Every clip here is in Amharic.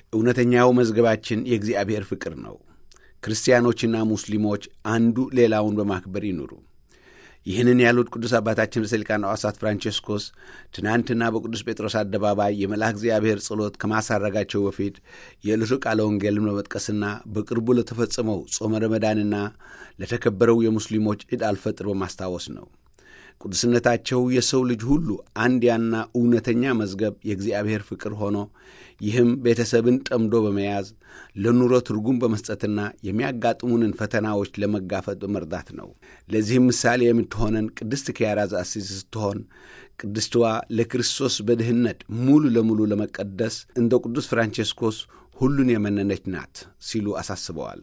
እውነተኛው መዝገባችን የእግዚአብሔር ፍቅር ነው። ክርስቲያኖችና ሙስሊሞች አንዱ ሌላውን በማክበር ይኑሩ። ይህንን ያሉት ቅዱስ አባታችን ርዕሰ ሊቃነ ጳጳሳት ፍራንቼስኮስ ትናንትና በቅዱስ ጴጥሮስ አደባባይ የመልአከ እግዚአብሔር ጸሎት ከማሳረጋቸው በፊት የዕለቱ ቃለ ወንጌልን በመጥቀስና በቅርቡ ለተፈጸመው ጾመ ረመዳንና ለተከበረው የሙስሊሞች ዒድ አልፈጥር በማስታወስ ነው። ቅዱስነታቸው የሰው ልጅ ሁሉ አንድያና እውነተኛ መዝገብ የእግዚአብሔር ፍቅር ሆኖ ይህም ቤተሰብን ጠምዶ በመያዝ ለኑሮ ትርጉም በመስጠትና የሚያጋጥሙንን ፈተናዎች ለመጋፈጥ በመርዳት ነው። ለዚህም ምሳሌ የምትሆነን ቅድስት ኪያራ ዘአሲዝ ስትሆን ቅድስትዋ ለክርስቶስ በድህነት ሙሉ ለሙሉ ለመቀደስ እንደ ቅዱስ ፍራንቼስኮስ ሁሉን የመነነች ናት ሲሉ አሳስበዋል።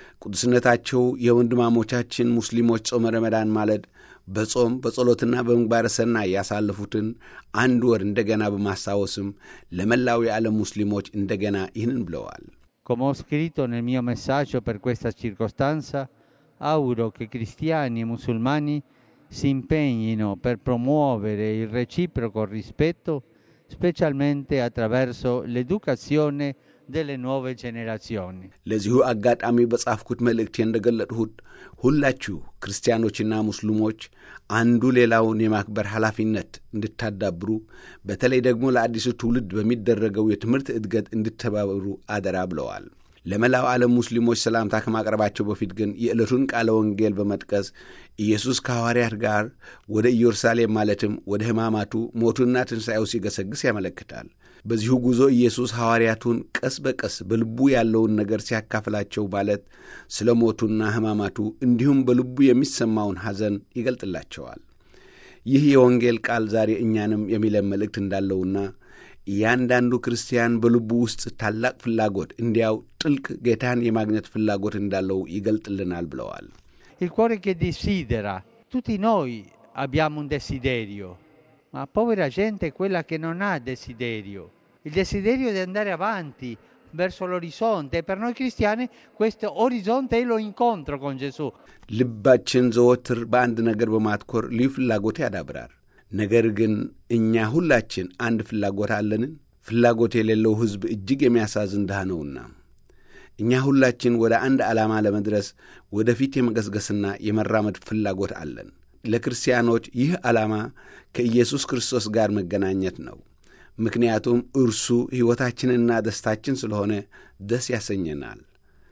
ቅዱስነታቸው የወንድማሞቻችን ሙስሊሞች ጾመ ረመዳን ማለት በጾም በጸሎትና በምግባረ ሰናይ ያሳለፉትን አንድ ወር እንደገና በማስታወስም ለመላው የዓለም ሙስሊሞች እንደገና ይህንን ብለዋል። Come ho scritto nel mio messaggio per questa circostanza, auguro che cristiani e musulmani si impegnino per promuovere il reciproco rispetto, specialmente attraverso l'educazione delle nuove generazioni. ለዚሁ አጋጣሚ በጻፍኩት መልእክቴ እንደገለጥሁት ሁላችሁ ክርስቲያኖችና ሙስሊሞች አንዱ ሌላውን የማክበር ኃላፊነት እንድታዳብሩ በተለይ ደግሞ ለአዲሱ ትውልድ በሚደረገው የትምህርት እድገት እንድትተባበሩ አደራ ብለዋል። ለመላው ዓለም ሙስሊሞች ሰላምታ ከማቅረባቸው በፊት ግን የዕለቱን ቃለ ወንጌል በመጥቀስ ኢየሱስ ከሐዋርያት ጋር ወደ ኢየሩሳሌም ማለትም ወደ ሕማማቱ ሞቱና ትንሣኤው ሲገሰግስ ያመለክታል። በዚሁ ጉዞ ኢየሱስ ሐዋርያቱን ቀስ በቀስ በልቡ ያለውን ነገር ሲያካፍላቸው ማለት ስለ ሞቱና ሕማማቱ እንዲሁም በልቡ የሚሰማውን ሐዘን ይገልጥላቸዋል። ይህ የወንጌል ቃል ዛሬ እኛንም የሚለን መልእክት እንዳለውና እያንዳንዱ ክርስቲያን በልቡ ውስጥ ታላቅ ፍላጎት እንዲያው ጥልቅ ጌታን የማግኘት ፍላጎት እንዳለው ይገልጥልናል ብለዋል። Il cuore che desidera, tutti noi abbiamo un desiderio, ma povera gente è quella che non ha desiderio. Il desiderio di andare avanti verso l'orizzonte, e per noi cristiani questo orizzonte è lo incontro con Gesù. ልባችን ዘወትር በአንድ ነገር በማትኮር ልዩ ፍላጎት ያዳብራል። ነገር ግን እኛ ሁላችን አንድ ፍላጎት አለንን? ፍላጎት የሌለው ሕዝብ እጅግ የሚያሳዝን ድሃ ነውና እኛ ሁላችን ወደ አንድ ዓላማ ለመድረስ ወደፊት የመገስገስና የመራመድ ፍላጎት አለን። ለክርስቲያኖች ይህ ዓላማ ከኢየሱስ ክርስቶስ ጋር መገናኘት ነው። ምክንያቱም እርሱ ሕይወታችንና ደስታችን ስለሆነ ደስ ያሰኘናል።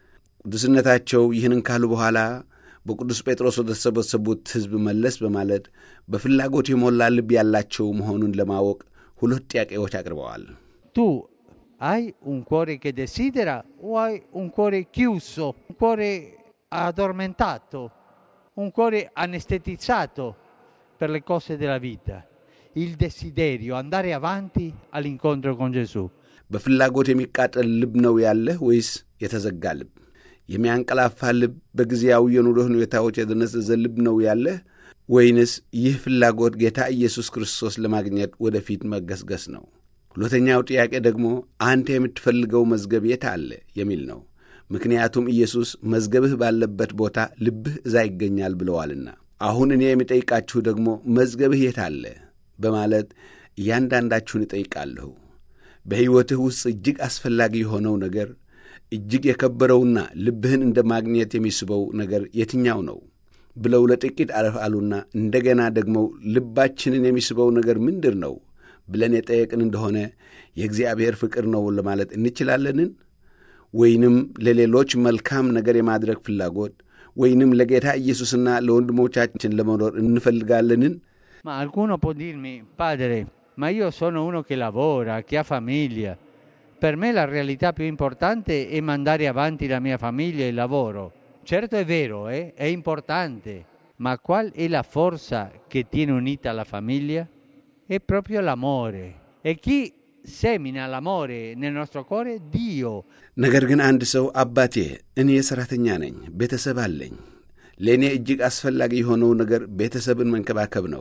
ቅዱስነታቸው ይህንን ካሉ በኋላ በቅዱስ ጴጥሮስ ወደ ተሰበሰቡት ሕዝብ መለስ በማለት በፍላጎት የሞላ ልብ ያላቸው መሆኑን ለማወቅ ሁለት ጥያቄዎች አቅርበዋል። Tu hai un cuore che desidera o hai un cuore chiuso, un cuore addormentato, un cuore anestetizzato per le cose della vita? Il desiderio, andare avanti all'incontro con Gesù. በፍላጎት የሚቃጠል ልብ ነው ያለህ ወይስ የተዘጋ ልብ? የሚያንቀላፋ ልብ፣ በጊዜያዊ የኑሮ ሁኔታዎች የተነዘዘ ልብ ነው ያለህ ወይንስ ይህ ፍላጎት ጌታ ኢየሱስ ክርስቶስ ለማግኘት ወደፊት መገስገስ ነው? ሁለተኛው ጥያቄ ደግሞ አንተ የምትፈልገው መዝገብ የት አለ የሚል ነው። ምክንያቱም ኢየሱስ መዝገብህ ባለበት ቦታ ልብህ እዛ ይገኛል ብለዋልና። አሁን እኔ የሚጠይቃችሁ ደግሞ መዝገብህ የት አለ በማለት እያንዳንዳችሁን እጠይቃለሁ። በሕይወትህ ውስጥ እጅግ አስፈላጊ የሆነው ነገር፣ እጅግ የከበረውና ልብህን እንደማግኘት የሚስበው ነገር የትኛው ነው ብለው ለጥቂት አረፍ አሉና እንደገና ደግሞ ልባችንን የሚስበው ነገር ምንድር ነው ብለን የጠየቅን እንደሆነ የእግዚአብሔር ፍቅር ነው ለማለት እንችላለንን? ወይንም ለሌሎች መልካም ነገር የማድረግ ፍላጎት ወይንም ለጌታ ኢየሱስና ለወንድሞቻችን ለመኖር እንፈልጋለንን? Ma qualcuno può dirmi, padre, ma io sono uno che lavora, che ha famiglia. Per me la realtà più importante è mandare avanti la mia famiglia e il lavoro. Certo è vero, è importante, ma qual è la forza che tiene unita la famiglia? È proprio l'amore. E chi semina l'amore nel nostro cuore? Dio. ነገር ግን አንድ ሰው አባቴ እኔ ሰራተኛ ነኝ፣ ቤተሰብ አለኝ፣ ለእኔ እጅግ አስፈላጊ የሆነው ነገር ቤተሰብን መንከባከብ ነው።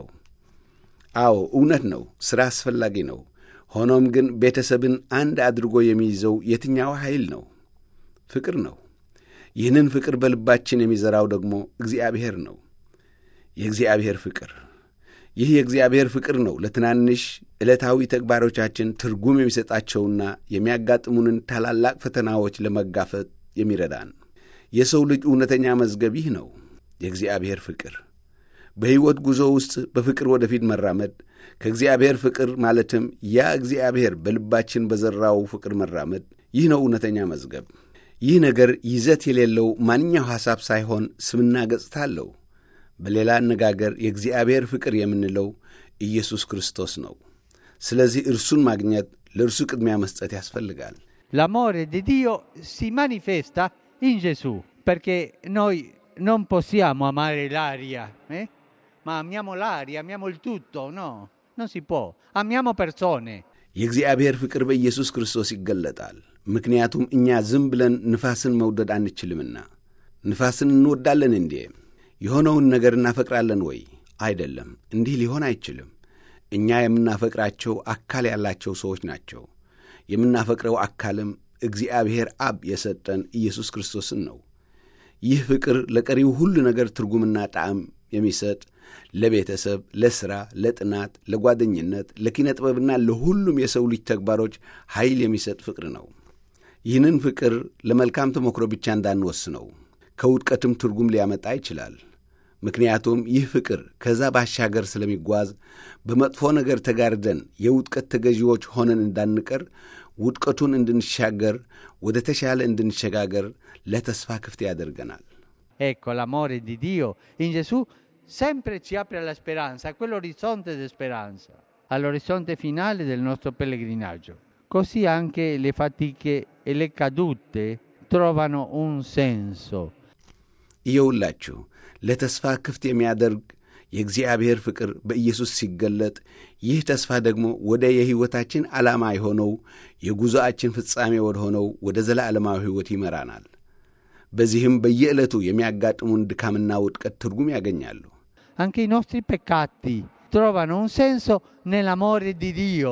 አዎ እውነት ነው፣ ሥራ አስፈላጊ ነው። ሆኖም ግን ቤተሰብን አንድ አድርጎ የሚይዘው የትኛው ኃይል ነው? ፍቅር ነው። ይህንን ፍቅር በልባችን የሚዘራው ደግሞ እግዚአብሔር ነው። የእግዚአብሔር ፍቅር ይህ የእግዚአብሔር ፍቅር ነው ለትናንሽ ዕለታዊ ተግባሮቻችን ትርጉም የሚሰጣቸውና የሚያጋጥሙንን ታላላቅ ፈተናዎች ለመጋፈጥ የሚረዳን። የሰው ልጅ እውነተኛ መዝገብ ይህ ነው፣ የእግዚአብሔር ፍቅር። በሕይወት ጉዞ ውስጥ በፍቅር ወደፊት መራመድ፣ ከእግዚአብሔር ፍቅር ማለትም ያ እግዚአብሔር በልባችን በዘራው ፍቅር መራመድ፣ ይህ ነው እውነተኛ መዝገብ። ይህ ነገር ይዘት የሌለው ማንኛው ሐሳብ ሳይሆን ስምና ገጽታ አለው። በሌላ አነጋገር የእግዚአብሔር ፍቅር የምንለው ኢየሱስ ክርስቶስ ነው። ስለዚህ እርሱን ማግኘት ለእርሱ ቅድሚያ መስጠት ያስፈልጋል። L'amore di Dio si manifesta in Gesù, perché noi non possiamo amare l'aria, ma amiamo l'aria, amiamo il tutto, no, non si può. Amiamo persone. የእግዚአብሔር ፍቅር በኢየሱስ ክርስቶስ ይገለጣል። ምክንያቱም እኛ ዝም ብለን ንፋስን መውደድ አንችልምና። ንፋስን እንወዳለን እንዴ? የሆነውን ነገር እናፈቅራለን ወይ? አይደለም፣ እንዲህ ሊሆን አይችልም። እኛ የምናፈቅራቸው አካል ያላቸው ሰዎች ናቸው። የምናፈቅረው አካልም እግዚአብሔር አብ የሰጠን ኢየሱስ ክርስቶስን ነው። ይህ ፍቅር ለቀሪው ሁሉ ነገር ትርጉምና ጣዕም የሚሰጥ፣ ለቤተሰብ፣ ለሥራ፣ ለጥናት፣ ለጓደኝነት፣ ለኪነ ጥበብና ለሁሉም የሰው ልጅ ተግባሮች ኃይል የሚሰጥ ፍቅር ነው። ይህንን ፍቅር ለመልካም ተሞክሮ ብቻ እንዳንወስነው፣ ከውድቀትም ትርጉም ሊያመጣ ይችላል። ምክንያቱም ይህ ፍቅር ከዛ ባሻገር ስለሚጓዝ በመጥፎ ነገር ተጋርደን የውድቀት ተገዢዎች ሆነን እንዳንቀር፣ ውድቀቱን እንድንሻገር፣ ወደ ተሻለ እንድንሸጋገር ለተስፋ ክፍት ያደርገናል። Ecco, l'amore di Dio in Gesù sempre ci apre alla speranza, a quell'orizzonte di speranza, all'orizzonte finale del nostro pellegrinaggio. Così anche le fatiche e le cadute trovano un senso. ይኸውላችሁ ለተስፋ ክፍት የሚያደርግ የእግዚአብሔር ፍቅር በኢየሱስ ሲገለጥ፣ ይህ ተስፋ ደግሞ ወደ የሕይወታችን ዓላማ የሆነው የጉዞአችን ፍጻሜ ወደ ሆነው ወደ ዘላለማዊ ሕይወት ይመራናል። በዚህም በየዕለቱ የሚያጋጥሙን ድካምና ውድቀት ትርጉም ያገኛሉ። Anche i nostri peccati trovano un senso nell'amore di Dio.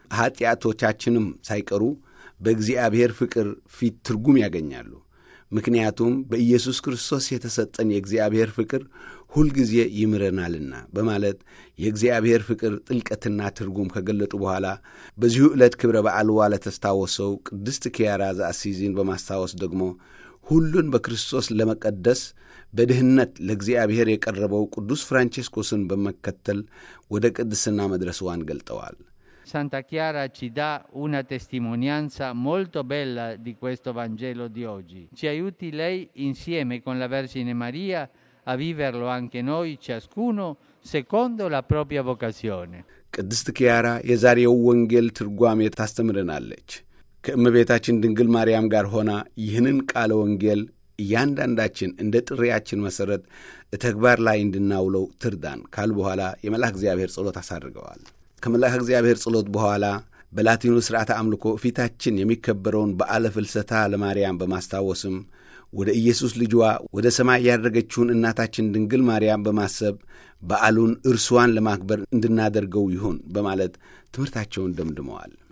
ኃጢአቶቻችንም ሳይቀሩ በእግዚአብሔር ፍቅር ፊት ትርጉም ያገኛሉ። ምክንያቱም በኢየሱስ ክርስቶስ የተሰጠን የእግዚአብሔር ፍቅር ሁልጊዜ ይምረናልና በማለት የእግዚአብሔር ፍቅር ጥልቀትና ትርጉም ከገለጡ በኋላ በዚሁ ዕለት ክብረ በዓልዋ ለተስታወሰው ቅድስት ኪያራ ዘአሲዚን በማስታወስ ደግሞ ሁሉን በክርስቶስ ለመቀደስ በድህነት ለእግዚአብሔር የቀረበው ቅዱስ ፍራንቼስኮስን በመከተል ወደ ቅድስና መድረስዋን ገልጠዋል። Santa Chiara ci dà una testimonianza molto bella di questo Vangelo di oggi. Ci aiuti lei insieme con la Vergine Maria a viverlo anche noi, ciascuno secondo la propria vocazione. ቅድስት ኪያራ የዛሬው ወንጌል ትርጓሜ ታስተምረናለች። ከእመቤታችን ድንግል ማርያም ጋር ሆና ይህንን ቃለ ወንጌል እያንዳንዳችን እንደ ጥሪያችን መሠረት ተግባር ላይ እንድናውለው ትርዳን ካል በኋላ የመልአክ እግዚአብሔር ጸሎት አሳርገዋል። ከመልአክ እግዚአብሔር ጸሎት በኋላ በላቲኑ ሥርዓተ አምልኮ ፊታችን የሚከበረውን በዓለ ፍልሰታ ለማርያም በማስታወስም ወደ ኢየሱስ ልጅዋ ወደ ሰማይ ያደረገችውን እናታችን ድንግል ማርያም በማሰብ በዓሉን እርሷን ለማክበር እንድናደርገው ይሁን በማለት ትምህርታቸውን ደምድመዋል።